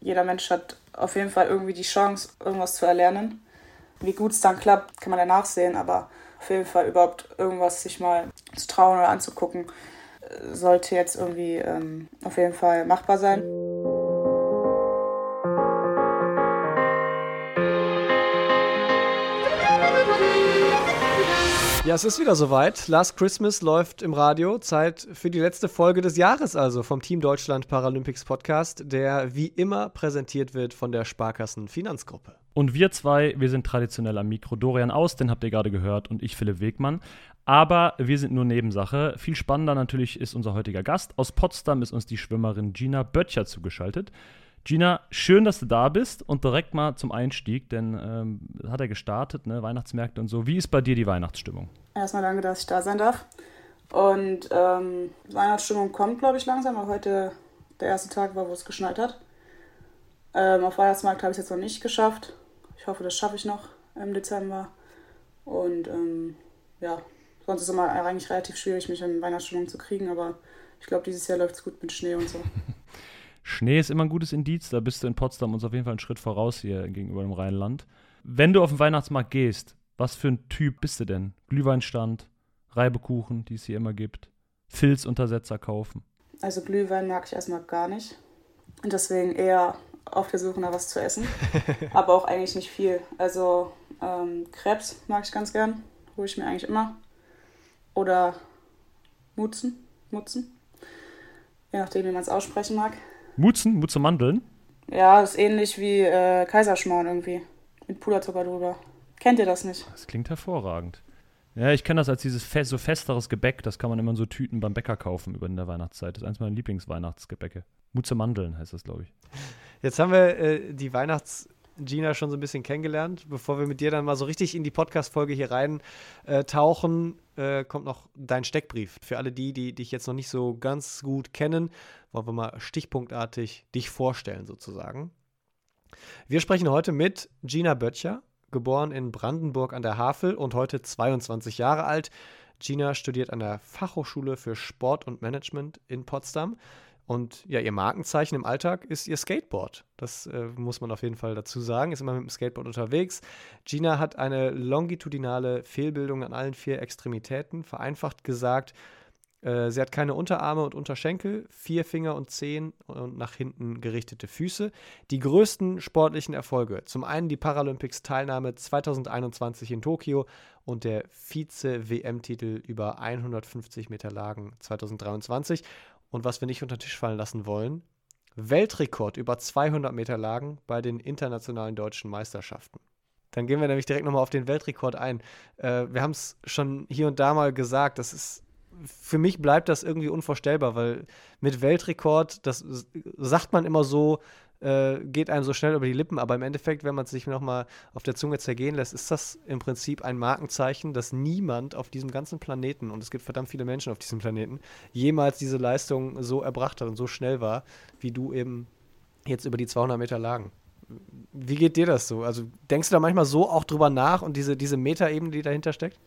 jeder Mensch hat auf jeden Fall irgendwie die Chance, irgendwas zu erlernen. Wie gut es dann klappt, kann man danach sehen, aber auf jeden Fall überhaupt irgendwas sich mal zu trauen oder anzugucken, sollte jetzt irgendwie auf jeden Fall machbar sein. Ja, es ist wieder soweit. Last Christmas läuft im Radio. Zeit für die letzte Folge des Jahres also vom Team Deutschland Paralympics Podcast, der wie immer präsentiert wird von der Sparkassen Finanzgruppe. Und wir zwei, wir sind traditionell am Mikro. Dorian Aus, den habt ihr gerade gehört, und ich, Philipp Wegmann. Aber wir sind nur Nebensache. Viel spannender natürlich ist unser heutiger Gast. Aus Potsdam ist uns die Schwimmerin Gina Böttcher zugeschaltet. Gina, schön, dass du da bist, und direkt mal zum Einstieg, denn hat er gestartet, ne, Weihnachtsmärkte und so. Wie ist bei dir die Weihnachtsstimmung? Erstmal danke, dass ich da sein darf. Und Weihnachtsstimmung kommt, glaube ich, langsam, weil heute der erste Tag war, wo es geschneit hat. Auf Weihnachtsmarkt habe ich es jetzt noch nicht geschafft. Ich hoffe, das schaffe ich noch im Dezember. Und sonst ist es immer eigentlich relativ schwierig, mich in Weihnachtsstimmung zu kriegen, aber ich glaube, dieses Jahr läuft es gut mit Schnee und so. Schnee ist immer ein gutes Indiz, da bist du in Potsdam uns auf jeden Fall einen Schritt voraus hier gegenüber dem Rheinland. Wenn du auf den Weihnachtsmarkt gehst, was für ein Typ bist du denn? Glühweinstand, Reibekuchen, die es hier immer gibt, Filzuntersetzer kaufen? Also Glühwein mag ich erstmal gar nicht und deswegen eher auf der Suche nach was zu essen, aber auch eigentlich nicht viel. Also Crepes mag ich ganz gern, hole ich mir eigentlich immer. Oder Mutzen, je nachdem, wie man es aussprechen mag. Mutze-Mandeln? Ja, ist ähnlich wie Kaiserschmarrn irgendwie, mit Puderzucker drüber. Kennt ihr das nicht? Das klingt hervorragend. Ja, ich kenne das als dieses so festeres Gebäck, das kann man immer in so Tüten beim Bäcker kaufen über in der Weihnachtszeit. Das ist eins meiner Lieblingsweihnachtsgebäcke. Mutze-Mandeln heißt das, glaube ich. Jetzt haben wir die Weihnachts-Gina schon so ein bisschen kennengelernt. Bevor wir mit dir dann mal so richtig in die Podcast-Folge hier rein tauchen, kommt noch dein Steckbrief. Für alle die dich jetzt noch nicht so ganz gut kennen, wollen wir mal stichpunktartig dich vorstellen sozusagen. Wir sprechen heute mit Gina Böttcher, geboren in Brandenburg an der Havel und heute 22 Jahre alt. Gina studiert an der Fachhochschule für Sport und Management in Potsdam. Und ja, ihr Markenzeichen im Alltag ist ihr Skateboard. Das muss man auf jeden Fall dazu sagen. Ist immer mit dem Skateboard unterwegs. Gina hat eine longitudinale Fehlbildung an allen 4 Extremitäten. Vereinfacht gesagt, sie hat keine Unterarme und Unterschenkel, 4 Finger und Zehen und nach hinten gerichtete Füße. Die größten sportlichen Erfolge: zum einen die Paralympics-Teilnahme 2021 in Tokio und der Vize-WM-Titel über 150 Meter Lagen 2023. Und was wir nicht unter den Tisch fallen lassen wollen: Weltrekord über 200 Meter Lagen bei den internationalen deutschen Meisterschaften. Dann gehen wir nämlich direkt nochmal auf den Weltrekord ein. Wir haben es schon hier und da mal gesagt, für mich bleibt das irgendwie unvorstellbar, weil mit Weltrekord, das sagt man immer so, geht einem so schnell über die Lippen, aber im Endeffekt, wenn man es sich nochmal auf der Zunge zergehen lässt, ist das im Prinzip ein Markenzeichen, dass niemand auf diesem ganzen Planeten, und es gibt verdammt viele Menschen auf diesem Planeten, jemals diese Leistung so erbracht hat und so schnell war, wie du eben jetzt über die 200 Meter Lagen. Wie geht dir das so? Also denkst du da manchmal so auch drüber nach und diese Metaebene, die dahinter steckt?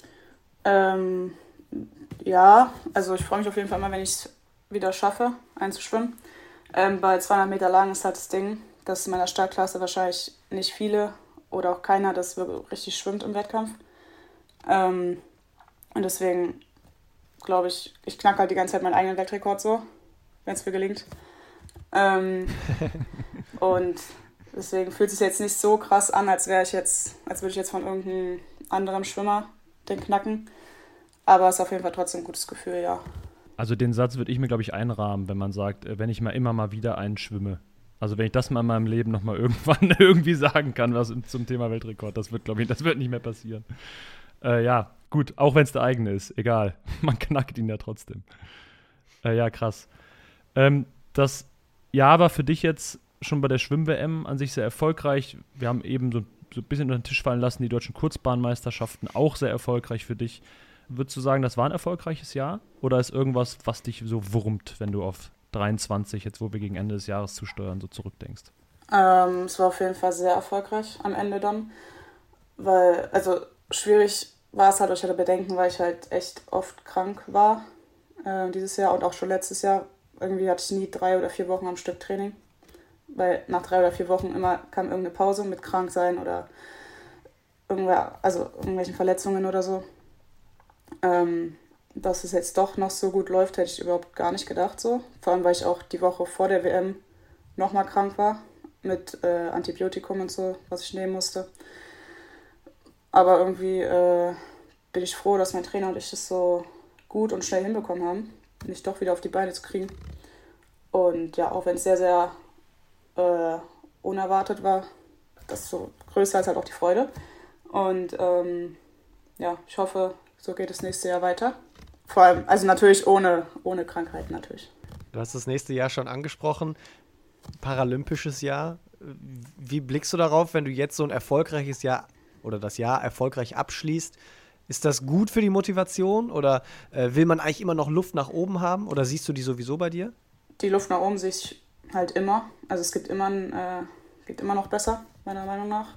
Ja, also ich freue mich auf jeden Fall immer, wenn ich es wieder schaffe, einzuschwimmen. Bei 200 Meter Lagen ist halt das Ding, dass in meiner Startklasse wahrscheinlich nicht viele oder auch keiner das wirklich richtig schwimmt im Wettkampf. Und deswegen glaube ich, ich knacke halt die ganze Zeit meinen eigenen Weltrekord so, wenn es mir gelingt. Und deswegen fühlt es sich jetzt nicht so krass an, als würde ich jetzt von irgendeinem anderen Schwimmer den knacken. Aber es ist auf jeden Fall trotzdem ein gutes Gefühl, ja. Also den Satz würde ich mir, glaube ich, einrahmen, wenn man sagt, wenn ich mal immer mal wieder einschwimme. Also wenn ich das mal in meinem Leben noch mal irgendwann irgendwie sagen kann, was zum Thema Weltrekord, das wird, glaube ich, das wird nicht mehr passieren. Ja, gut, auch wenn es der eigene ist, egal. Man knackt ihn ja trotzdem. Ja, krass. Das Jahr war für dich jetzt schon bei der Schwimm-WM an sich sehr erfolgreich. Wir haben eben so ein bisschen unter den Tisch fallen lassen, die deutschen Kurzbahnmeisterschaften auch sehr erfolgreich für dich. Würdest du sagen, das war ein erfolgreiches Jahr? Oder ist irgendwas, was dich so wurmt, wenn du auf 23, jetzt wo wir gegen Ende des Jahres zusteuern, so zurückdenkst? Es war auf jeden Fall sehr erfolgreich am Ende dann. Weil, also schwierig war es halt, ich hatte Bedenken, weil ich halt echt oft krank war dieses Jahr und auch schon letztes Jahr. Irgendwie hatte ich nie 3 oder 4 Wochen am Stück Training. weil nach 3 oder 4 Wochen immer kam irgendeine Pause mit krank sein oder irgendwelchen Verletzungen oder so. Dass es jetzt doch noch so gut läuft, hätte ich überhaupt gar nicht gedacht so. Vor allem, weil ich auch die Woche vor der WM nochmal krank war mit Antibiotikum und so, was ich nehmen musste. Aber irgendwie bin ich froh, dass mein Trainer und ich das so gut und schnell hinbekommen haben, mich doch wieder auf die Beine zu kriegen. Und ja, auch wenn es sehr, sehr unerwartet war, desto größer ist halt auch die Freude. Und ja, ich hoffe, so geht es nächstes Jahr weiter. Vor allem, also natürlich ohne Krankheiten natürlich. Du hast das nächste Jahr schon angesprochen, paralympisches Jahr. Wie blickst du darauf, wenn du jetzt so ein erfolgreiches Jahr oder das Jahr erfolgreich abschließt? Ist das gut für die Motivation oder will man eigentlich immer noch Luft nach oben haben oder siehst du die sowieso bei dir? Die Luft nach oben sehe ich halt immer. Also es geht immer noch besser, meiner Meinung nach.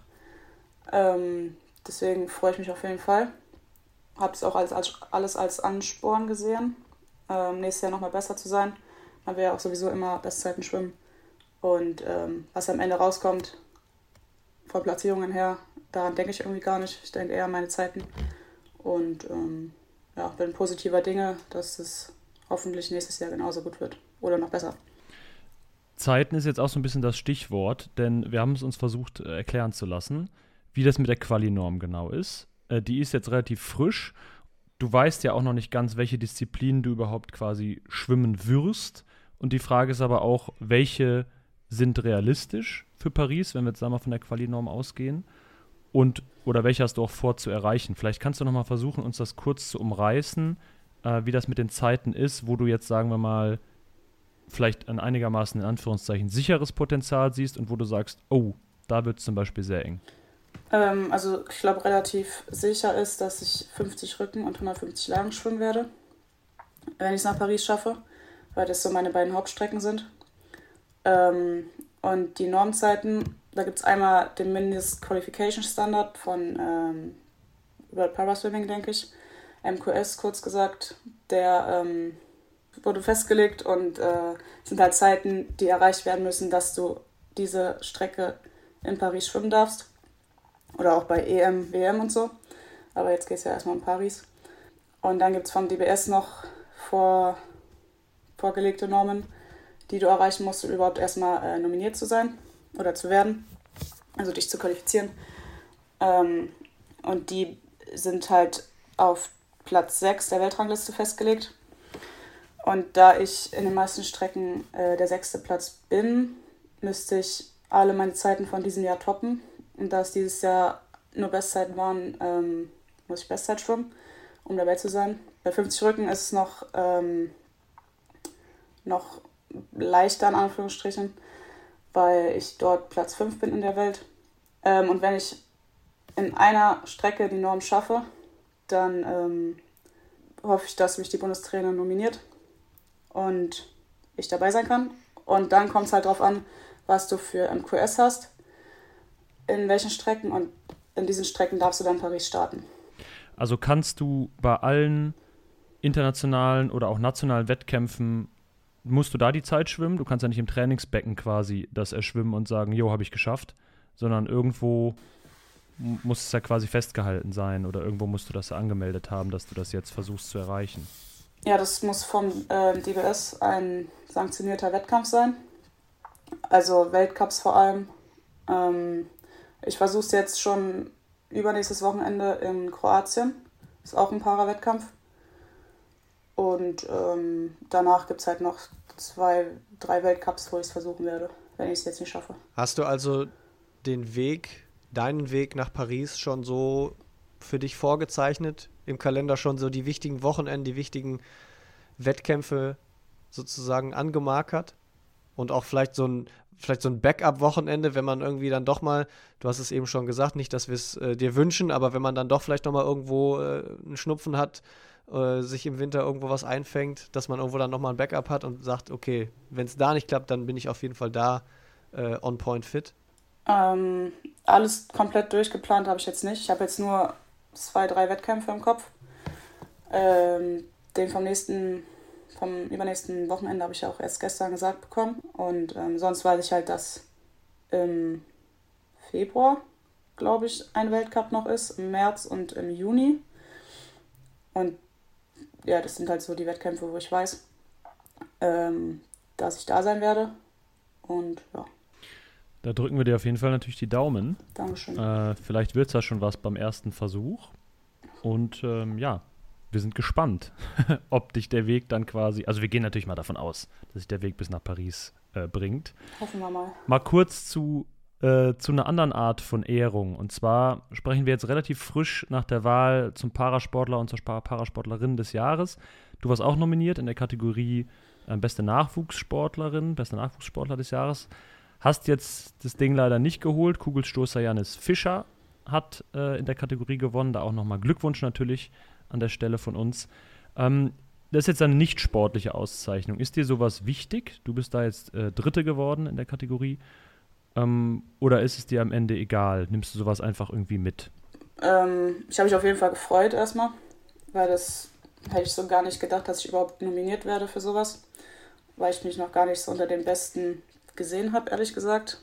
Deswegen freue ich mich auf jeden Fall. Habe es auch alles als Ansporn gesehen, nächstes Jahr nochmal besser zu sein. Man will ja auch sowieso immer Bestzeiten schwimmen. Und was am Ende rauskommt, von Platzierungen her, daran denke ich irgendwie gar nicht. Ich denke eher an meine Zeiten. Und ja, bin positiver Dinge, dass es hoffentlich nächstes Jahr genauso gut wird. Oder noch besser. Zeiten ist jetzt auch so ein bisschen das Stichwort, denn wir haben es uns versucht erklären zu lassen, wie das mit der Quali-Norm genau ist. Die ist jetzt relativ frisch. Du weißt ja auch noch nicht ganz, welche Disziplinen du überhaupt quasi schwimmen wirst. Und die Frage ist aber auch, welche sind realistisch für Paris, wenn wir jetzt sagen wir von der Quali-Norm ausgehen? Oder welche hast du auch vor zu erreichen? Vielleicht kannst du noch mal versuchen, uns das kurz zu umreißen, wie das mit den Zeiten ist, wo du jetzt, sagen wir mal, vielleicht ein einigermaßen in Anführungszeichen sicheres Potenzial siehst und wo du sagst, oh, da wird es zum Beispiel sehr eng. Also ich glaube, relativ sicher ist, dass ich 50 Rücken und 150 Lagen schwimmen werde, wenn ich es nach Paris schaffe, weil das so meine beiden Hauptstrecken sind. Und die Normzeiten, da gibt es einmal den Mindest-Qualification-Standard von World Paraswimming, denke ich, MQS kurz gesagt, der wurde festgelegt und sind halt Zeiten, die erreicht werden müssen, dass du diese Strecke in Paris schwimmen darfst. Oder auch bei EM, WM und so. Aber jetzt geht es ja erstmal um Paris. Und dann gibt es vom DBS noch vorgelegte Normen, die du erreichen musst, um überhaupt erstmal nominiert zu sein oder zu werden. Also dich zu qualifizieren. Und die sind halt auf Platz 6 der Weltrangliste festgelegt. Und da ich in den meisten Strecken der 6. Platz bin, müsste ich alle meine Zeiten von diesem Jahr toppen. Und da es dieses Jahr nur Bestzeiten waren, muss ich Bestzeit schwimmen, um dabei zu sein. Bei 50 Rücken ist es noch leichter, in Anführungsstrichen, weil ich dort Platz 5 bin in der Welt. Und wenn ich in einer Strecke die Norm schaffe, dann hoffe ich, dass mich die Bundestrainer nominiert und ich dabei sein kann. Und dann kommt es halt darauf an, was du für MQS hast, in welchen Strecken, und in diesen Strecken darfst du dann Paris starten. Also kannst du bei allen internationalen oder auch nationalen Wettkämpfen, musst du da die Zeit schwimmen? Du kannst ja nicht im Trainingsbecken quasi das erschwimmen und sagen, jo, habe ich geschafft, sondern irgendwo muss es ja quasi festgehalten sein oder irgendwo musst du das ja angemeldet haben, dass du das jetzt versuchst zu erreichen. Ja, das muss vom DBS ein sanktionierter Wettkampf sein, also Weltcups vor allem. Ich versuche es jetzt schon übernächstes Wochenende in Kroatien. Ist auch ein Para-Wettkampf. Und danach gibt es halt noch 2, 3 Weltcups, wo ich es versuchen werde, wenn ich es jetzt nicht schaffe. Hast du also deinen Weg nach Paris schon so für dich vorgezeichnet? Im Kalender schon so die wichtigen Wochenenden, die wichtigen Wettkämpfe sozusagen angemarkert? Und auch vielleicht so ein Backup-Wochenende, wenn man irgendwie dann doch mal, du hast es eben schon gesagt, nicht, dass wir es dir wünschen, aber wenn man dann doch vielleicht noch mal irgendwo einen Schnupfen hat, sich im Winter irgendwo was einfängt, dass man irgendwo dann noch mal ein Backup hat und sagt, okay, wenn es da nicht klappt, dann bin ich auf jeden Fall da on point fit. Alles komplett durchgeplant habe ich jetzt nicht. Ich habe jetzt nur 2, 3 Wettkämpfe im Kopf. Den vom vom übernächsten Wochenende habe ich ja auch erst gestern gesagt bekommen. Und sonst weiß ich halt, dass im Februar, glaube ich, ein Weltcup noch ist, im März und im Juni. Und ja, das sind halt so die Wettkämpfe, wo ich weiß, dass ich da sein werde. Und ja. Da drücken wir dir auf jeden Fall natürlich die Daumen. Dankeschön. Vielleicht wird es ja schon was beim ersten Versuch. Und ja, wir sind gespannt, ob dich der Weg dann quasi, also wir gehen natürlich mal davon aus, dass sich der Weg bis nach Paris bringt. Hoffen wir mal. Mal kurz zu einer anderen Art von Ehrung. Und zwar sprechen wir jetzt relativ frisch nach der Wahl zum Parasportler und zur Parasportlerin des Jahres. Du warst auch nominiert in der Kategorie beste Nachwuchssportlerin, bester Nachwuchssportler des Jahres. Hast jetzt das Ding leider nicht geholt. Kugelstoßer Janis Fischer hat in der Kategorie gewonnen. Da auch nochmal Glückwunsch natürlich an der Stelle von uns. Das ist jetzt eine nicht sportliche Auszeichnung. Ist dir sowas wichtig? Du bist da jetzt Dritte geworden in der Kategorie. Oder ist es dir am Ende egal? Nimmst du sowas einfach irgendwie mit? Ich habe mich auf jeden Fall gefreut erstmal, weil das hätte ich so gar nicht gedacht, dass ich überhaupt nominiert werde für sowas, weil ich mich noch gar nicht so unter den Besten gesehen habe, ehrlich gesagt.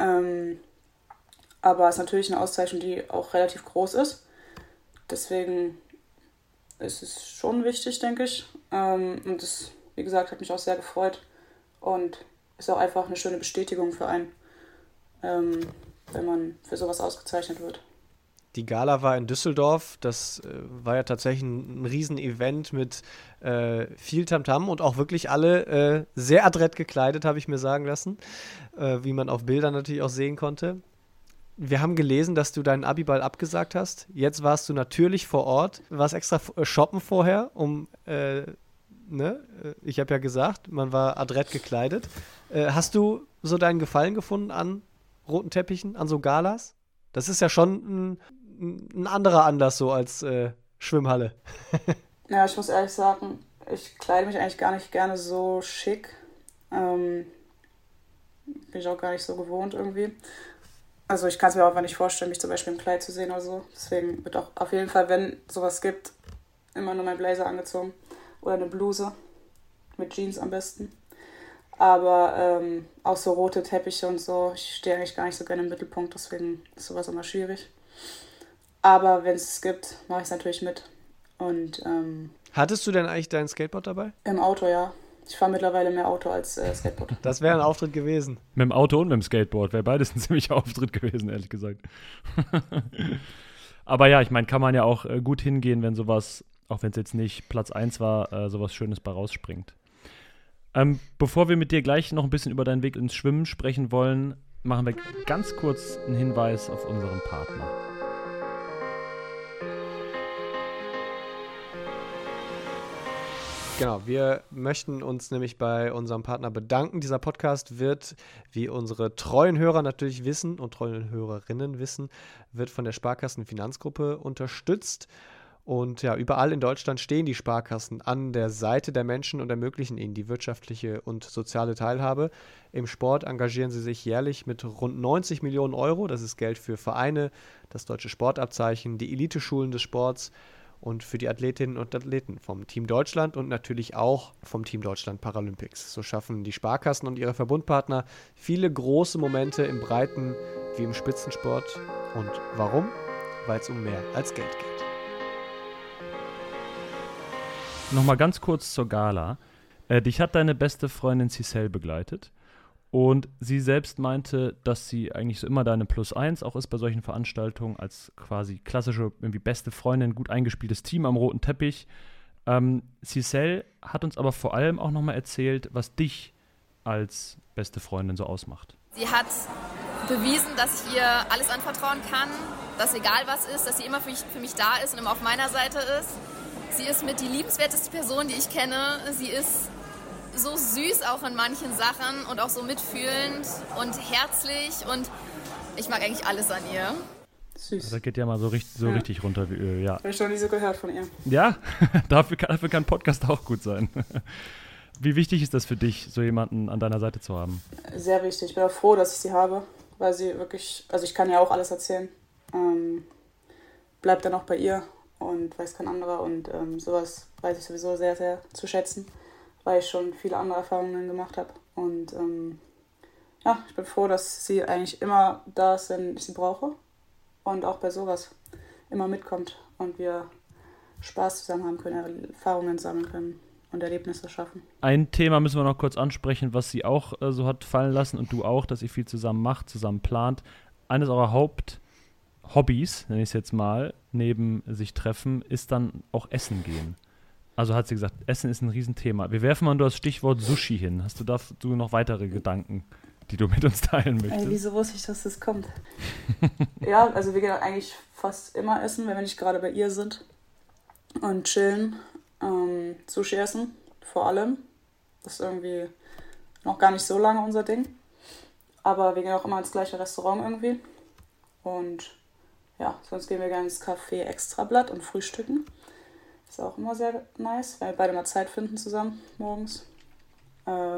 Aber es ist natürlich eine Auszeichnung, die auch relativ groß ist. Deswegen ist es schon wichtig, denke ich. Und das, wie gesagt, hat mich auch sehr gefreut und ist auch einfach eine schöne Bestätigung für einen, wenn man für sowas ausgezeichnet wird. Die Gala war in Düsseldorf. Das war ja tatsächlich ein Riesen-Event mit viel Tamtam und auch wirklich alle sehr adrett gekleidet, habe ich mir sagen lassen, wie man auf Bildern natürlich auch sehen konnte. Wir haben gelesen, dass du deinen Abiball abgesagt hast. Jetzt warst du natürlich vor Ort, warst extra shoppen vorher, ich habe ja gesagt, man war adrett gekleidet. Hast du so deinen Gefallen gefunden an roten Teppichen, an so Galas? Das ist ja schon ein anderer Anlass so als Schwimmhalle. Ja, ich muss ehrlich sagen, ich kleide mich eigentlich gar nicht gerne so schick. Bin ich auch gar nicht so gewohnt irgendwie. Also ich kann es mir auch einfach nicht vorstellen, mich zum Beispiel im Kleid zu sehen oder so. Deswegen wird auch auf jeden Fall, wenn sowas gibt, immer nur mein Blazer angezogen. Oder eine Bluse. Mit Jeans am besten. Aber auch so rote Teppiche und so, ich stehe eigentlich gar nicht so gerne im Mittelpunkt, deswegen ist sowas immer schwierig. Aber wenn es gibt, mache ich es natürlich mit. Und hattest du denn eigentlich dein Skateboard dabei? im Auto, ja. Ich fahre mittlerweile mehr Auto als Skateboard. Das wäre ein Auftritt gewesen. Mit dem Auto und mit dem Skateboard wäre beides ein ziemlicher Auftritt gewesen, ehrlich gesagt. Aber ja, ich meine, kann man ja auch gut hingehen, wenn sowas, auch wenn es jetzt nicht Platz 1 war, sowas Schönes bei rausspringt. Bevor wir mit dir gleich noch ein bisschen über deinen Weg ins Schwimmen sprechen wollen, machen wir ganz kurz einen Hinweis auf unseren Partner. Genau, wir möchten uns nämlich bei unserem Partner bedanken. Dieser Podcast wird, wie unsere treuen Hörer natürlich wissen und treuen Hörerinnen wissen, wird von der Sparkassen-Finanzgruppe unterstützt. Und ja, überall in Deutschland stehen die Sparkassen an der Seite der Menschen und ermöglichen ihnen die wirtschaftliche und soziale Teilhabe. Im Sport engagieren sie sich jährlich mit rund 90 Millionen Euro. Das ist Geld für Vereine, das deutsche Sportabzeichen, die Eliteschulen des Sports und für die Athletinnen und Athleten vom Team Deutschland und natürlich auch vom Team Deutschland Paralympics. So schaffen die Sparkassen und ihre Verbundpartner viele große Momente im Breiten- wie im Spitzensport. Und warum? Weil es um mehr als Geld geht. Nochmal ganz kurz zur Gala. Dich hat deine beste Freundin Cicel begleitet und sie selbst meinte, dass sie eigentlich so immer deine Plus-1 auch ist bei solchen Veranstaltungen als quasi klassische, irgendwie beste Freundin, gut eingespieltes Team am roten Teppich. Cicel hat uns aber vor allem auch nochmal erzählt, was dich als beste Freundin so ausmacht. Sie hat bewiesen, dass ich ihr alles anvertrauen kann, dass egal was ist, dass sie immer für mich da ist und immer auf meiner Seite ist. Sie ist mit die liebenswerteste Person, die ich kenne. Sie ist so süß auch in manchen Sachen und auch so mitfühlend und herzlich und ich mag eigentlich alles an ihr. Süß. Das geht ja mal so richtig runter wie Öl, ja. Habe ich noch nie so gehört von ihr. Ja, dafür kann Podcast auch gut sein. Wie wichtig ist das für dich, so jemanden an deiner Seite zu haben? Sehr wichtig. Ich bin auch froh, dass ich sie habe, weil sie wirklich, also ich kann ja auch alles erzählen. Bleibt dann auch bei ihr und weiß kein anderer und sowas weiß ich sowieso sehr, sehr zu schätzen. weil ich schon viele andere Erfahrungen gemacht habe. Und ja, ich bin froh, dass sie eigentlich immer da ist, wenn ich sie brauche. Und auch bei sowas immer mitkommt und wir Spaß zusammen haben können, Erfahrungen sammeln können und Erlebnisse schaffen. Ein Thema müssen wir noch kurz ansprechen, was sie auch so hat fallen lassen und du auch, dass ihr viel zusammen macht, zusammen plant. Eines eurer Haupthobbys, nenne ich es jetzt mal, neben sich treffen, ist dann auch Essen gehen. Also hat sie gesagt, Essen ist ein Riesenthema. Wir werfen mal nur das Stichwort Sushi hin. Hast du dazu noch weitere Gedanken, die du mit uns teilen möchtest? Ey, wieso wusste ich, dass das kommt? Ja, also wir gehen eigentlich fast immer essen, wenn wir nicht gerade bei ihr sind. Und chillen. Sushi essen, vor allem. Das ist irgendwie noch gar nicht so lange unser Ding. Aber wir gehen auch immer ins gleiche Restaurant irgendwie. Und ja, sonst gehen wir gerne ins Café Extrablatt und frühstücken. Ist auch immer sehr nice, weil wir beide mal Zeit finden zusammen morgens. Ja.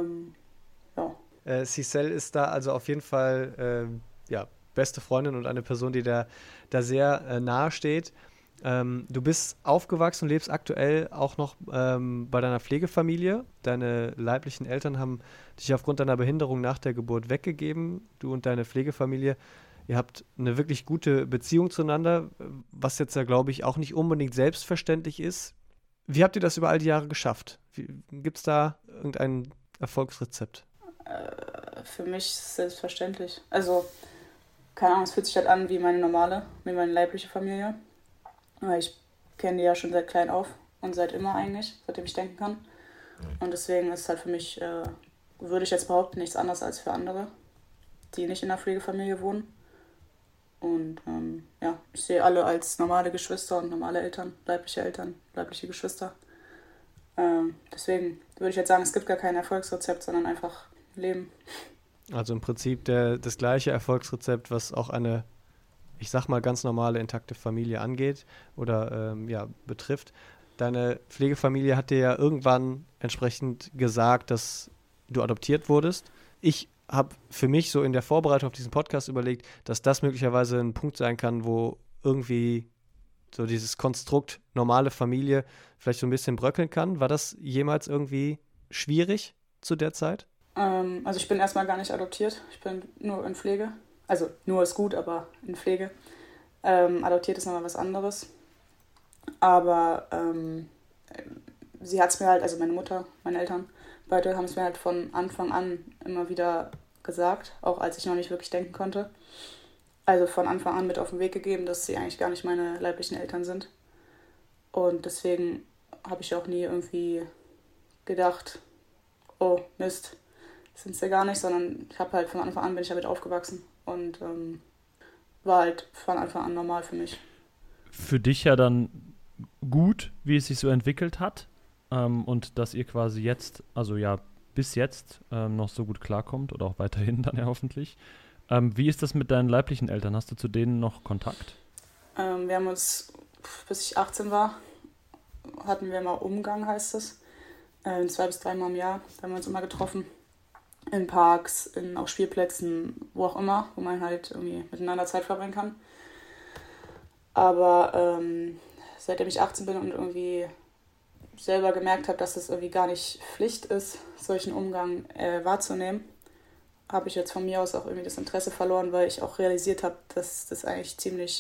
Cicel ist da also auf jeden Fall beste Freundin und eine Person, die da sehr nahe steht. Du bist aufgewachsen und lebst aktuell auch noch bei deiner Pflegefamilie. Deine leiblichen Eltern haben dich aufgrund deiner Behinderung nach der Geburt weggegeben. Du und deine Pflegefamilie, ihr habt eine wirklich gute Beziehung zueinander, was jetzt ja, glaube ich, auch nicht unbedingt selbstverständlich ist. Wie habt ihr das über all die Jahre geschafft? Gibt es da irgendein Erfolgsrezept? Für mich ist es selbstverständlich. Also, keine Ahnung, es fühlt sich halt an wie meine leibliche Familie. Weil ich kenne die ja schon seit klein auf und seit immer eigentlich, seitdem ich denken kann. Und deswegen ist es halt für mich, würde ich jetzt behaupten, nichts anderes als für andere, die nicht in der Pflegefamilie wohnen. Und ich sehe alle als normale Geschwister und normale Eltern, leibliche Geschwister. Deswegen würde ich jetzt sagen, es gibt gar kein Erfolgsrezept, sondern einfach Leben. Also im Prinzip das gleiche Erfolgsrezept, was auch eine, ich sag mal, ganz normale, intakte Familie angeht oder betrifft. Deine Pflegefamilie hat dir ja irgendwann entsprechend gesagt, dass du adoptiert wurdest. Ich habe für mich so in der Vorbereitung auf diesen Podcast überlegt, dass das möglicherweise ein Punkt sein kann, wo irgendwie so dieses Konstrukt normale Familie vielleicht so ein bisschen bröckeln kann. War das jemals irgendwie schwierig zu der Zeit? Also ich bin erstmal gar nicht adoptiert. Ich bin nur in Pflege. Also nur ist gut, aber in Pflege. Adoptiert ist nochmal was anderes. Aber sie hat es mir halt, also meine Mutter, meine Eltern, beide haben es mir halt von Anfang an immer wieder gesagt, auch als ich noch nicht wirklich denken konnte. Also von Anfang an mit auf den Weg gegeben, dass sie eigentlich gar nicht meine leiblichen Eltern sind. Und deswegen habe ich auch nie irgendwie gedacht, oh Mist, sind sie gar nicht, sondern ich habe halt von Anfang an bin ich damit aufgewachsen und war halt von Anfang an normal für mich. Für dich ja dann gut, wie es sich so entwickelt hat und dass ihr quasi jetzt, also ja bis jetzt noch so gut klarkommt oder auch weiterhin dann ja hoffentlich. Wie ist das mit deinen leiblichen Eltern? Hast du zu denen noch Kontakt? Wir haben uns, bis ich 18 war, hatten wir mal Umgang, heißt es. 2 bis 3 Mal im Jahr. Da haben wir uns immer getroffen. In Parks, auf Spielplätzen, wo auch immer, wo man halt irgendwie miteinander Zeit verbringen kann. Aber seitdem ich 18 bin und irgendwie selber gemerkt habe, dass es irgendwie gar nicht Pflicht ist, solchen Umgang wahrzunehmen, habe ich jetzt von mir aus auch irgendwie das Interesse verloren, weil ich auch realisiert habe, dass das eigentlich ziemlich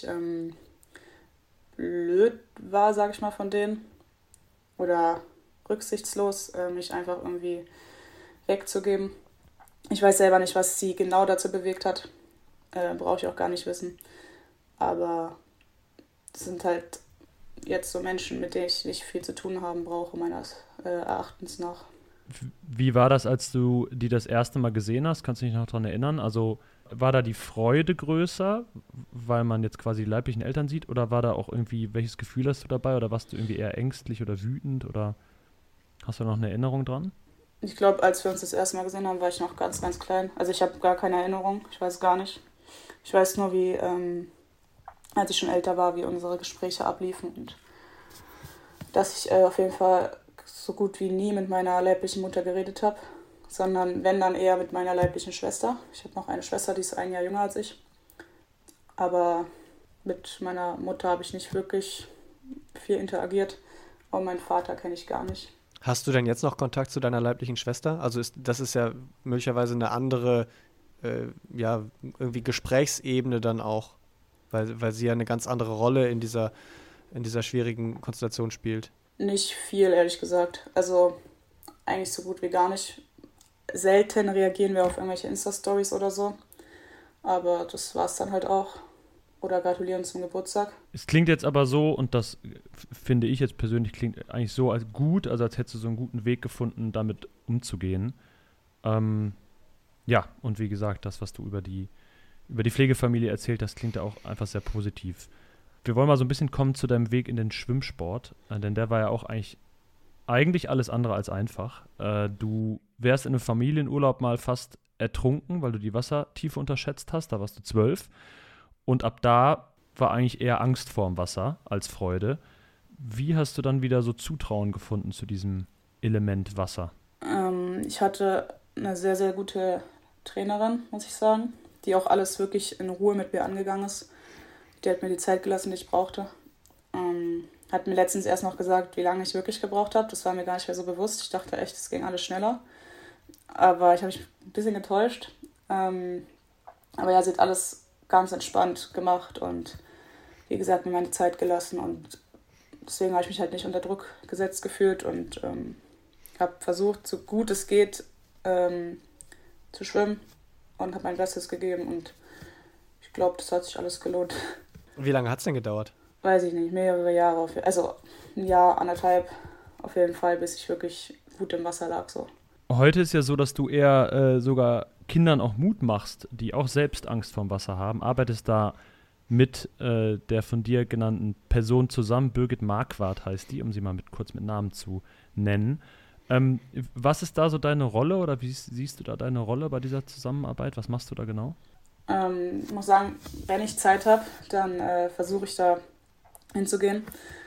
blöd war, sage ich mal, von denen. Oder rücksichtslos, mich einfach irgendwie wegzugeben. Ich weiß selber nicht, was sie genau dazu bewegt hat. Brauche ich auch gar nicht wissen. Aber das sind halt jetzt so Menschen, mit denen ich nicht viel zu tun haben brauche, meines Erachtens nach. Wie war das, als du die das erste Mal gesehen hast? Kannst du dich noch daran erinnern? Also war da die Freude größer, weil man jetzt quasi die leiblichen Eltern sieht? Oder war da auch irgendwie, welches Gefühl hast du dabei? Oder warst du irgendwie eher ängstlich oder wütend? Oder hast du noch eine Erinnerung dran? Ich glaube, als wir uns das erste Mal gesehen haben, war ich noch ganz, ganz klein. Also ich habe gar keine Erinnerung. Ich weiß gar nicht. Ich weiß nur, wie, als ich schon älter war, wie unsere Gespräche abliefen. Und dass ich auf jeden Fall so gut wie nie mit meiner leiblichen Mutter geredet habe, sondern wenn, dann eher mit meiner leiblichen Schwester. Ich habe noch eine Schwester, die ist 1 Jahr jünger als ich. Aber mit meiner Mutter habe ich nicht wirklich viel interagiert. Und meinen Vater kenne ich gar nicht. Hast du denn jetzt noch Kontakt zu deiner leiblichen Schwester? Also das ist ja möglicherweise eine andere, ja, irgendwie Gesprächsebene dann auch, weil sie ja eine ganz andere Rolle in dieser schwierigen Konstellation spielt. Nicht viel, ehrlich gesagt. Also eigentlich so gut wie gar nicht. Selten reagieren wir auf irgendwelche Insta-Stories oder so. Aber das war's dann halt auch. Oder gratulieren zum Geburtstag. Es klingt jetzt aber so, und das finde ich jetzt persönlich, klingt eigentlich so als gut, also als hättest du so einen guten Weg gefunden, damit umzugehen. Ja, und wie gesagt, das, was du über die Pflegefamilie erzählt hast, klingt ja auch einfach sehr positiv. Wir wollen mal so ein bisschen kommen zu deinem Weg in den Schwimmsport, denn der war ja auch eigentlich alles andere als einfach. Du wärst in einem Familienurlaub mal fast ertrunken, weil du die Wassertiefe unterschätzt hast, da warst du 12. Und ab da war eigentlich eher Angst vorm Wasser als Freude. Wie hast du dann wieder so Zutrauen gefunden zu diesem Element Wasser? Ich hatte eine sehr, sehr gute Trainerin, muss ich sagen, die auch alles wirklich in Ruhe mit mir angegangen ist. Die hat mir die Zeit gelassen, die ich brauchte. Hat mir letztens erst noch gesagt, wie lange ich wirklich gebraucht habe. Das war mir gar nicht mehr so bewusst. Ich dachte echt, es ging alles schneller. Aber ich habe mich ein bisschen getäuscht. Aber ja, sie hat alles ganz entspannt gemacht und wie gesagt, mir meine Zeit gelassen. Und deswegen habe ich mich halt nicht unter Druck gesetzt gefühlt und habe versucht, so gut es geht, zu schwimmen und habe mein Bestes gegeben. Und ich glaube, das hat sich alles gelohnt. Wie lange hat es denn gedauert? Weiß ich nicht, mehrere Jahre, also ein Jahr, anderthalb auf jeden Fall, bis ich wirklich gut im Wasser lag. So. Heute ist ja so, dass du eher sogar Kindern auch Mut machst, die auch selbst Angst vorm Wasser haben. Arbeitest da mit der von dir genannten Person zusammen. Birgit Marquardt heißt die, um sie mal kurz mit Namen zu nennen. Was ist da so deine Rolle oder wie siehst du da deine Rolle bei dieser Zusammenarbeit? Was machst du da genau? Ich muss sagen, wenn ich Zeit habe, dann versuche ich da hinzugehen.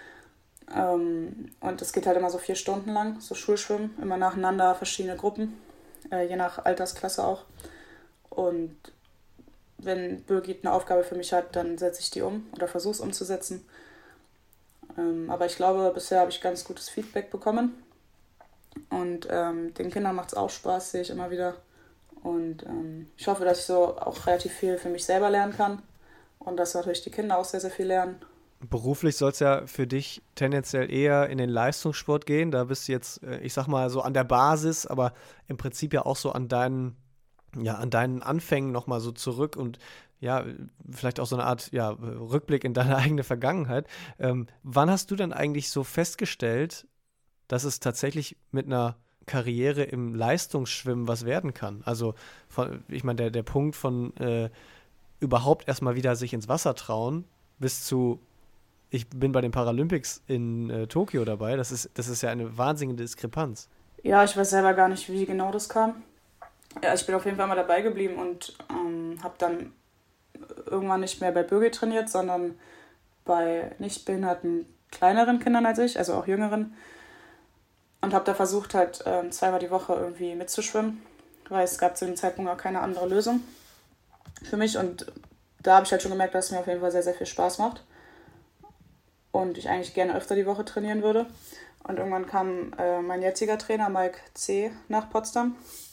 Und es geht halt immer so 4 Stunden lang, so Schulschwimmen, immer nacheinander, verschiedene Gruppen, je nach Altersklasse auch. Und wenn Birgit eine Aufgabe für mich hat, dann setze ich die um oder versuche es umzusetzen. Aber ich glaube, bisher habe ich ganz gutes Feedback bekommen. Und den Kindern macht es auch Spaß, sehe ich immer wieder. Und ich hoffe, dass ich so auch relativ viel für mich selber lernen kann. Und dass natürlich die Kinder auch sehr, sehr viel lernen. Beruflich soll es ja für dich tendenziell eher in den Leistungssport gehen. Da bist du jetzt, ich sag mal, so an der Basis, aber im Prinzip ja auch so an deinen Anfängen nochmal so zurück und ja, vielleicht auch so eine Art Rückblick in deine eigene Vergangenheit. Wann hast du denn eigentlich so festgestellt, dass es tatsächlich mit einer Karriere im Leistungsschwimmen was werden kann? Also, ich meine, der Punkt von überhaupt erstmal wieder sich ins Wasser trauen bis zu ich bin bei den Paralympics in Tokio dabei. Das ist ja eine wahnsinnige Diskrepanz. Ja, ich weiß selber gar nicht, wie genau das kam. Ja, ich bin auf jeden Fall mal dabei geblieben und habe dann irgendwann nicht mehr bei Birgit trainiert, sondern bei nicht behinderten kleineren Kindern als ich, also auch jüngeren. Und habe da versucht, halt 2-mal die Woche irgendwie mitzuschwimmen, weil es gab zu dem Zeitpunkt auch keine andere Lösung für mich. Und da habe ich halt schon gemerkt, dass es mir auf jeden Fall sehr, sehr viel Spaß macht. Und ich eigentlich gerne öfter die Woche trainieren würde. Und irgendwann kam mein jetziger Trainer, Mike C., nach Potsdam.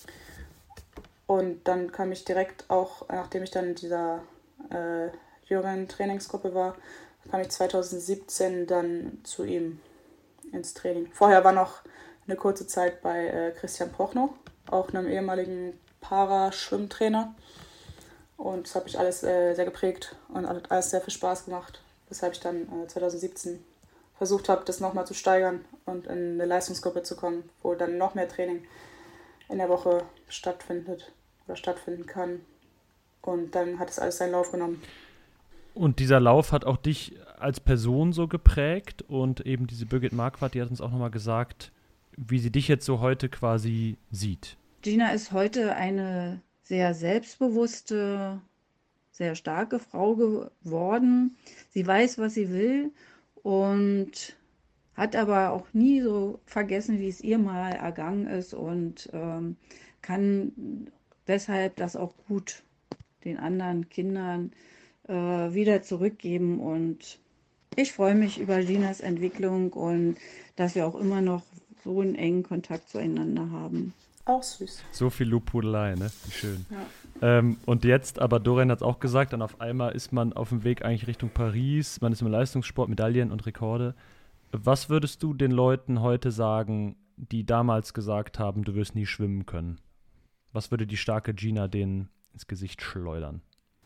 Und dann kam ich direkt auch, nachdem ich dann in dieser jüngeren Trainingsgruppe war, kam ich 2017 dann zu ihm ins Training. Vorher war noch eine kurze Zeit bei Christian Prochnow, auch einem ehemaligen Paraschwimmtrainer. Und das hat mich alles sehr geprägt und hat alles sehr viel Spaß gemacht. Weshalb ich dann 2017 versucht habe, das nochmal zu steigern und in eine Leistungsgruppe zu kommen, wo dann noch mehr Training in der Woche stattfindet oder stattfinden kann. Und dann hat es alles seinen Lauf genommen. Und dieser Lauf hat auch dich als Person so geprägt und eben diese Birgit Marquardt, die hat uns auch nochmal gesagt, wie sie dich jetzt so heute quasi sieht. Gina ist heute eine sehr selbstbewusste, sehr starke Frau geworden. Sie weiß, was sie will und hat aber auch nie so vergessen, wie es ihr mal ergangen ist und kann deshalb das auch gut den anderen Kindern wieder zurückgeben. Und ich freue mich über Ginas Entwicklung und dass wir auch immer noch so einen engen Kontakt zueinander haben. Auch süß. So viel Lobhudelei, ne? Wie schön. Ja. Und jetzt, aber Dorian hat es auch gesagt, dann auf einmal ist man auf dem Weg eigentlich Richtung Paris, man ist im Leistungssport, Medaillen und Rekorde. Was würdest du den Leuten heute sagen, die damals gesagt haben, du wirst nie schwimmen können? Was würde die starke Gina denen ins Gesicht schleudern?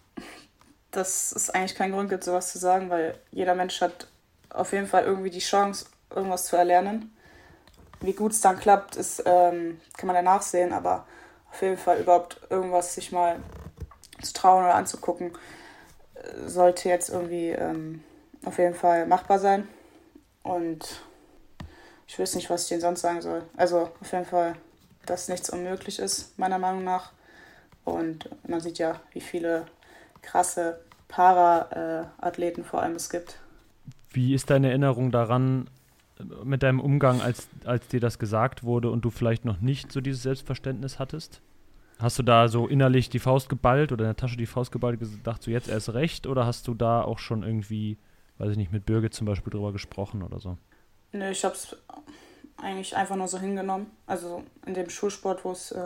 Dass es eigentlich keinen Grund gibt, sowas zu sagen, weil jeder Mensch hat auf jeden Fall irgendwie die Chance, irgendwas zu erlernen. Wie gut es dann klappt, kann man ja nachsehen, aber auf jeden Fall überhaupt irgendwas sich mal zu trauen oder anzugucken, sollte jetzt irgendwie auf jeden Fall machbar sein. Und ich weiß nicht, was ich denen sonst sagen soll. Also auf jeden Fall, dass nichts unmöglich ist, meiner Meinung nach. Und man sieht ja, wie viele krasse Para-Athleten vor allem es gibt. Wie ist deine Erinnerung daran, mit deinem Umgang, als dir das gesagt wurde und du vielleicht noch nicht so dieses Selbstverständnis hattest? Hast du da so innerlich die Faust geballt oder in der Tasche die Faust geballt und gedacht, so jetzt erst recht? Oder hast du da auch schon irgendwie, weiß ich nicht, mit Birgit zum Beispiel drüber gesprochen oder so? Nö, ich hab's eigentlich einfach nur so hingenommen. Also in dem Schulsport,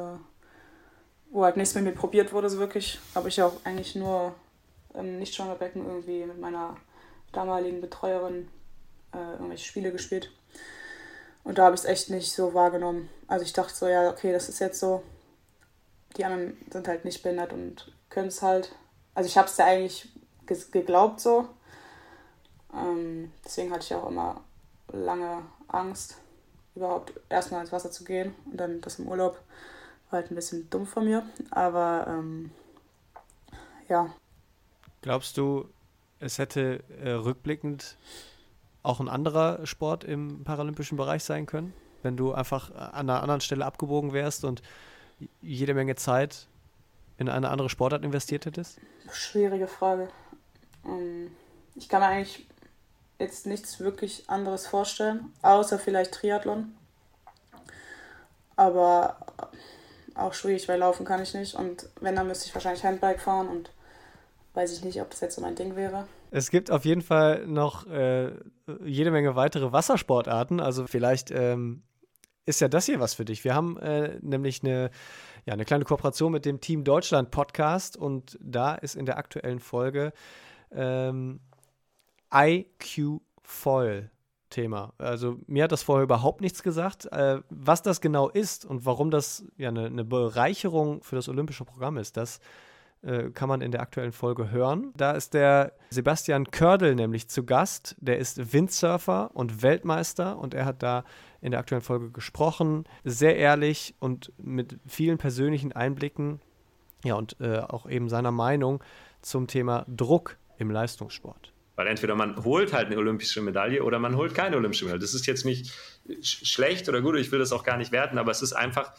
wo halt nichts mit mir probiert wurde, so wirklich, habe ich auch eigentlich nur im Nichtschwimmerbecken irgendwie mit meiner damaligen Betreuerin irgendwelche Spiele gespielt. Und da habe ich es echt nicht so wahrgenommen. Also ich dachte so, ja, okay, das ist jetzt so. Die anderen sind halt nicht behindert und können es halt. Also ich habe es ja eigentlich geglaubt so. Deswegen hatte ich auch immer lange Angst, überhaupt erstmal ins Wasser zu gehen. Und dann das im Urlaub war halt ein bisschen dumm von mir. Aber ja. Glaubst du, es hätte rückblickend auch ein anderer Sport im paralympischen Bereich sein können, wenn du einfach an einer anderen Stelle abgebogen wärst und jede Menge Zeit in eine andere Sportart investiert hättest? Schwierige Frage. Ich kann mir eigentlich jetzt nichts wirklich anderes vorstellen, außer vielleicht Triathlon. Aber auch schwierig, weil laufen kann ich nicht. Und wenn, dann müsste ich wahrscheinlich Handbike fahren und weiß ich nicht, ob das jetzt so mein Ding wäre. Es gibt auf jeden Fall noch jede Menge weitere Wassersportarten. Also vielleicht ist ja das hier was für dich. Wir haben nämlich eine kleine Kooperation mit dem Team Deutschland Podcast und da ist in der aktuellen Folge IQ Foil Thema. Also mir hat das vorher überhaupt nichts gesagt. Was das genau ist und warum das ja eine Bereicherung für das olympische Programm ist, das kann man in der aktuellen Folge hören. Da ist der Sebastian Kördel nämlich zu Gast. Der ist Windsurfer und Weltmeister und er hat da in der aktuellen Folge gesprochen. Sehr ehrlich und mit vielen persönlichen Einblicken. Ja, und auch eben seiner Meinung zum Thema Druck im Leistungssport. Weil entweder man holt halt eine olympische Medaille oder man holt keine olympische Medaille. Das ist jetzt nicht schlecht oder gut, ich will das auch gar nicht werten, aber es ist einfach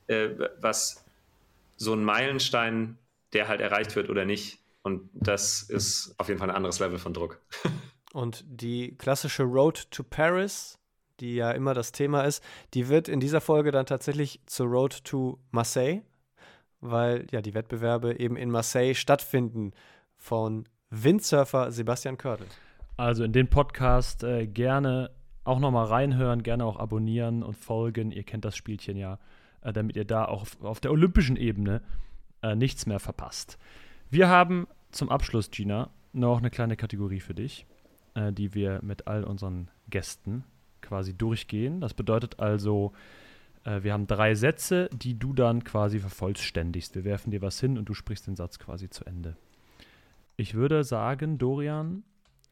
was so ein Meilenstein, der halt erreicht wird oder nicht. Und das ist auf jeden Fall ein anderes Level von Druck. Und die klassische Road to Paris, die ja immer das Thema ist, die wird in dieser Folge dann tatsächlich zur Road to Marseille, weil ja die Wettbewerbe eben in Marseille stattfinden von Windsurfer Sebastian Kördel. Also in den Podcast gerne auch nochmal reinhören, gerne auch abonnieren und folgen. Ihr kennt das Spielchen ja, damit ihr da auch auf der olympischen Ebene nichts mehr verpasst. Wir haben zum Abschluss, Gina, noch eine kleine Kategorie für dich, die wir mit all unseren Gästen quasi durchgehen. Das bedeutet also, wir haben 3 Sätze, die du dann quasi vervollständigst. Wir werfen dir was hin und du sprichst den Satz quasi zu Ende. Ich würde sagen, Dorian,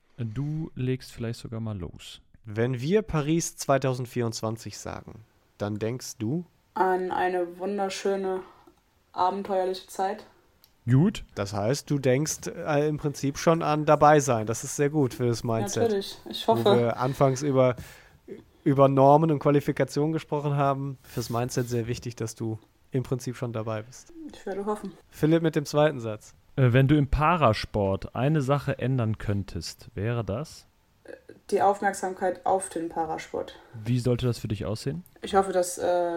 du legst vielleicht sogar mal los. Wenn wir Paris 2024 sagen, dann denkst du An eine wunderschöne, abenteuerliche Zeit. Gut. Das heißt, du denkst im Prinzip schon an dabei sein. Das ist sehr gut für das Mindset. Natürlich, ich Wo hoffe. wir anfangs über Normen und Qualifikationen gesprochen haben. Fürs Mindset sehr wichtig, dass du im Prinzip schon dabei bist. Ich werde hoffen. Philipp mit dem zweiten Satz. Wenn du im Parasport eine Sache ändern könntest, wäre das? Die Aufmerksamkeit auf den Parasport. Wie sollte das für dich aussehen? Ich hoffe, dass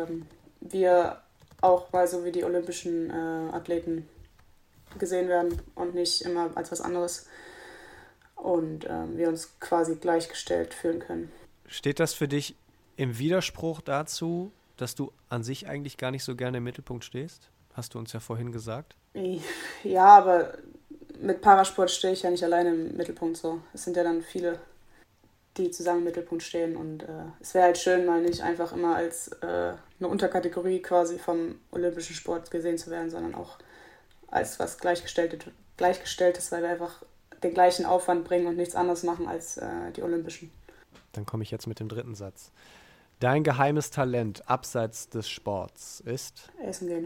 wir auch mal so wie die olympischen Athleten gesehen werden und nicht immer als was anderes. Und wir uns quasi gleichgestellt fühlen können. Steht das für dich im Widerspruch dazu, dass du an sich eigentlich gar nicht so gerne im Mittelpunkt stehst. Hast du uns ja vorhin gesagt. Ja, aber mit Parasport stehe ich ja nicht alleine im Mittelpunkt so. Es sind ja dann viele, die zusammen im Mittelpunkt stehen und es wäre halt schön, mal nicht einfach immer als eine Unterkategorie quasi vom olympischen Sport gesehen zu werden, sondern auch als was Gleichgestelltes, weil wir einfach den gleichen Aufwand bringen und nichts anderes machen als die Olympischen. Dann komme ich jetzt mit dem dritten Satz. Dein geheimes Talent abseits des Sports ist? Essen gehen.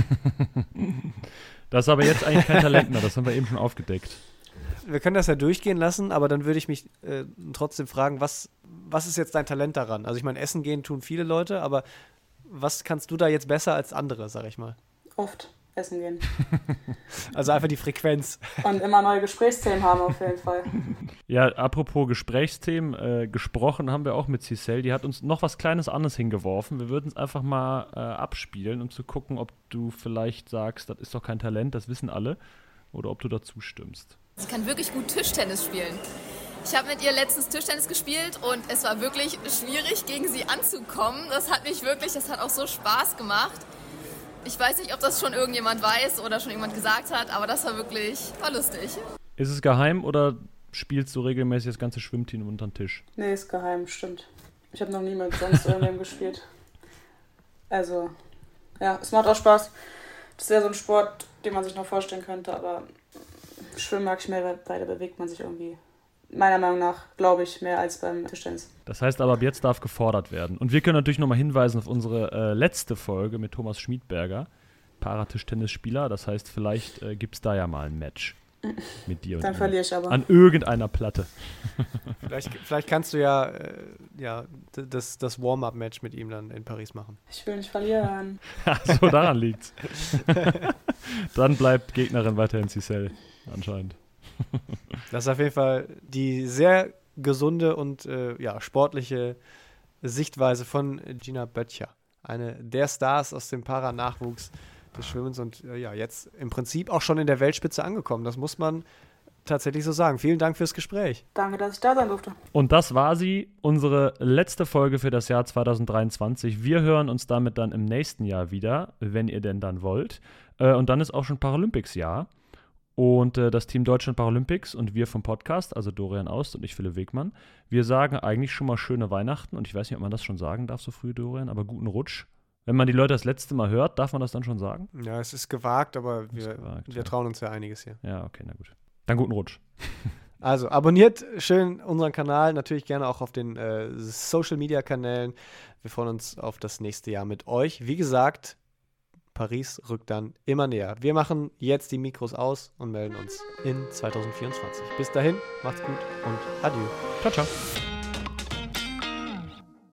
Das ist aber jetzt eigentlich kein Talent mehr, das haben wir eben schon aufgedeckt. Wir können das ja durchgehen lassen, aber dann würde ich mich trotzdem fragen, was ist jetzt dein Talent daran? Also ich meine, essen gehen tun viele Leute, aber was kannst du da jetzt besser als andere, sag ich mal? Oft essen gehen. Also einfach die Frequenz. Und immer neue Gesprächsthemen haben auf jeden Fall. Ja, apropos Gesprächsthemen, gesprochen haben wir auch mit Cicel, die hat uns noch was Kleines anderes hingeworfen. Wir würden es einfach mal abspielen, um zu gucken, ob du vielleicht sagst, das ist doch kein Talent, das wissen alle, oder ob du dazu stimmst. Sie kann wirklich gut Tischtennis spielen. Ich habe mit ihr letztens Tischtennis gespielt und es war wirklich schwierig, gegen sie anzukommen. Das hat auch so Spaß gemacht. Ich weiß nicht, ob das schon irgendjemand weiß oder schon jemand gesagt hat, aber das war lustig. Ist es geheim oder spielst du regelmäßig das ganze Schwimmteam unter den Tisch? Nee, ist geheim, stimmt. Ich habe noch nie mit sonst irgendwem gespielt. Also, ja, es macht auch Spaß. Das wäre so ein Sport, den man sich noch vorstellen könnte, aber Schwimmen mag ich mehr, weil da bewegt man sich irgendwie, meiner Meinung nach, glaube ich, mehr als beim Tischtennis. Das heißt aber, ab jetzt darf gefordert werden. Und wir können natürlich nochmal hinweisen auf unsere letzte Folge mit Thomas Schmiedberger, Paratischtennisspieler. Das heißt, vielleicht gibt es da ja mal ein Match mit dir. Dann verliere ich aber. An irgendeiner Platte. Vielleicht kannst du ja das Warm-Up-Match mit ihm dann in Paris machen. Ich will nicht verlieren. So, daran liegt's. Dann bleibt Gegnerin weiterhin Cicel, anscheinend. Das ist auf jeden Fall die sehr gesunde und sportliche Sichtweise von Gina Böttcher. Eine der Stars aus dem Para-Nachwuchs des Schwimmens und jetzt im Prinzip auch schon in der Weltspitze angekommen. Das muss man tatsächlich so sagen. Vielen Dank fürs Gespräch. Danke, dass ich da sein durfte. Und das war sie, unsere letzte Folge für das Jahr 2023. Wir hören uns damit dann im nächsten Jahr wieder, wenn ihr denn dann wollt. Und dann ist auch schon Paralympics-Jahr. Und das Team Deutschland Paralympics und wir vom Podcast, also Dorian Aust und ich, Philipp Wegmann, wir sagen eigentlich schon mal schöne Weihnachten. Und ich weiß nicht, ob man das schon sagen darf so früh, Dorian, aber guten Rutsch. Wenn man die Leute das letzte Mal hört, darf man das dann schon sagen? Ja, es ist gewagt, aber wir trauen uns ja einiges hier. Ja, okay, na gut. Dann guten Rutsch. Also abonniert schön unseren Kanal, natürlich gerne auch auf den Social-Media-Kanälen. Wir freuen uns auf das nächste Jahr mit euch. Wie gesagt, Paris rückt dann immer näher. Wir machen jetzt die Mikros aus und melden uns in 2024. Bis dahin, macht's gut und adieu. Ciao, ciao.